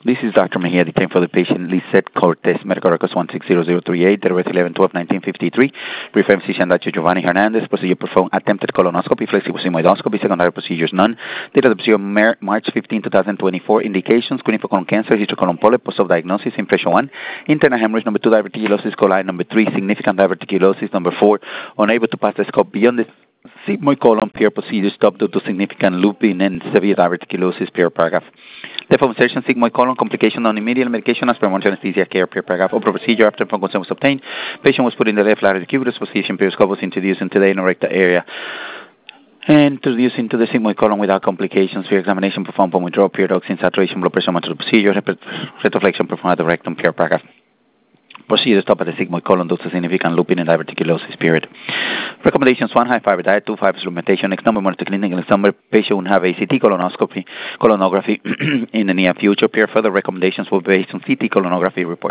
This is Dr. Mejia, detained for the patient Lisette Cortez, medical records 160038, date of birth 11/12/1953. Brief physician Dr. Giovanni Hernandez. Procedure performed attempted colonoscopy, flexible sigmoidoscopy, secondary procedures none. Date of the procedure March 15, 2024. Indications: screening for colon cancer, history colon polyp, post-op diagnosis, impression 1, internal hemorrhage, number 2, diverticulosis coli, number 3, significant diverticulosis, number 4, unable to pass the scope beyond the sigmoid colon, per procedure stopped due to significant looping and severe diverticulosis, per paragraph. Deformation sigmoid colon, complication on immediate medication as per anesthesia care, per paragraph. Open procedure after consent was obtained. Patient was put in the left lateral cubitus position. Periscope was introduced into the anal rectal area and introduced into the sigmoid colon without complications. For examination performed upon withdrawal, pyridoxine saturation, blood pressure to the procedure, retroflexion performed at the rectum, per paragraph. Procedure stop at the sigmoid colon due to significant looping and diverticulosis, period. Recommendations: 1, high fiber diet; 2, fiber supplementation; next number, monitor clinical exam. Patient will have a CT colonography in the near future. Further recommendations will be based on CT colonography report.